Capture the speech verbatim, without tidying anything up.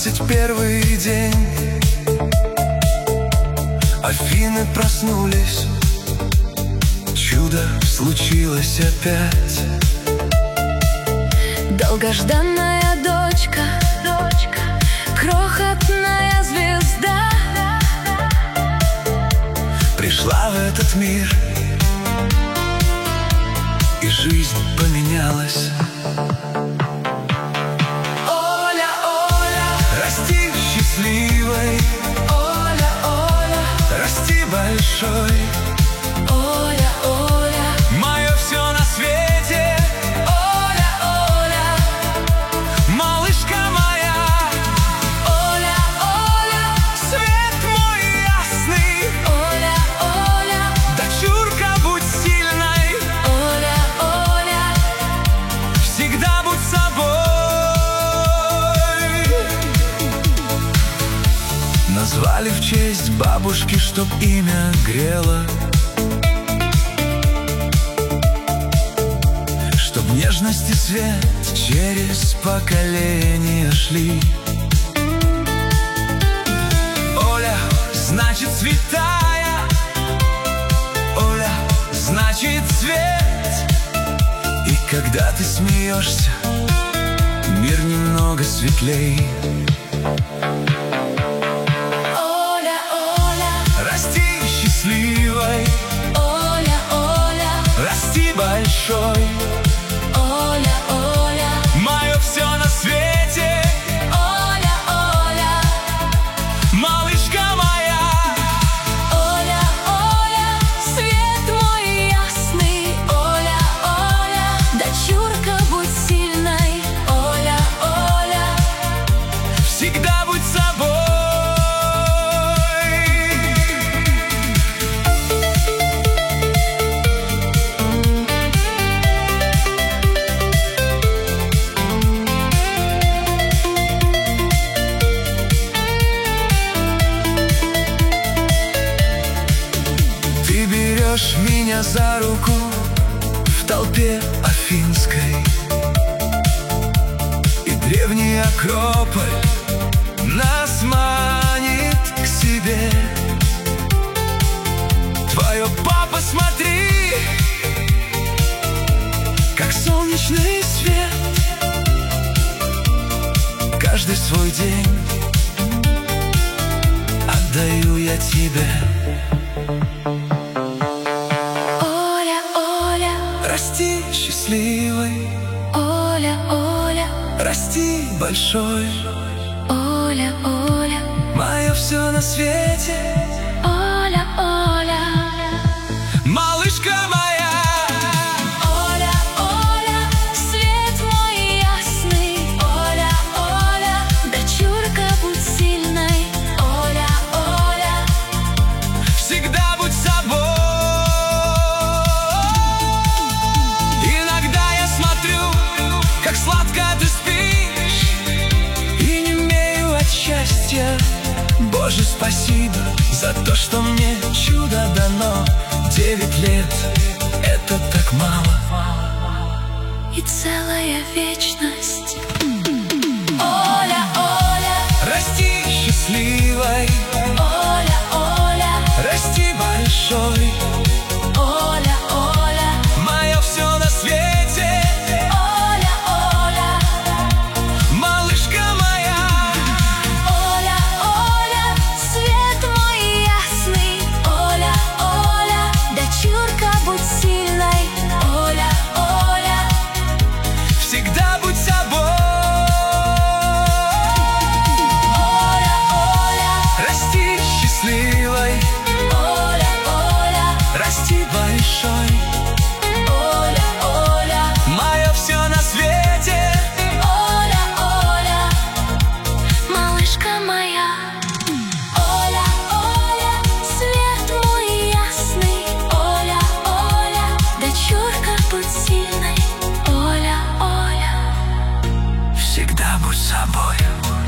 двадцать первый день. Афины проснулись, чудо случилось опять. Долгожданная дочка, дочка, крохотная звезда пришла в этот мир, и жизнь поменялась. Оля, Оля, расти счастливой. Оля, Оля, расти большой. Оля, Оля, мое все на свете. Оля, Оля, малышка моя. Оля, Оля, свет мой ясный. Оля, Оля, дочурка, будь сильной. Оля, Оля, всегда будь собой. Назвали в честь бабушки, чтоб имя грело, чтоб нежность и свет через поколения шли. Оля, значит святая. Оля, значит свет. И когда ты смеешься, мир немного светлей. Оля, Оля, Расти счастливой. Оля, Оля, Расти большой. Оля, Оля, Мое все на свете. Оля, Оля, Малышка моя. Оля, Оля, свет мой ясный. Оля, Оля, дочурка, будь сильной. Оля, Оля, Всегда будь собой. Ты берешь меня за руку в толпе афинской, и древний Акрополь нас манит к себе. Твое, папа, смотри, как солнечный свет. Каждый свой день отдаю я тебе. Оля, Оля, Расти счастливой. Оля, Оля, Расти большой. Оля, Оля, Мое все на свете. Оля, Оля, Малышка моя. Оля, Оля, свет мой ясный. Оля, Оля, дочурка, будь сильной. Оля, Оля, Всегда будь собой. Иногда я смотрю, как сладко ты спишь, и немею от счастья. Боже, спасибо за то, что мне чудо дано. Девять лет — это так мало. и целая вечность. Оля, Оля, Расти счастливой. Оля, Оля, Расти большой. Оля, Оля, Мое все на свете. Оля, Оля, Малышка моя. Оля, Оля, свет мой ясный. Оля, Оля, дочурка, будь сильной. Оля, Оля, Всегда будь собой. Оля, Оля, Расти счастливой. Оля, Оля, Расти большой. Оля, Оля, Мое все на свете. Оля, Оля, малышка моя. Оля, Оля, свет мой ясный. Оля, Оля, дочурка, будь сильной. Оля, Оля, Всегда будь собой.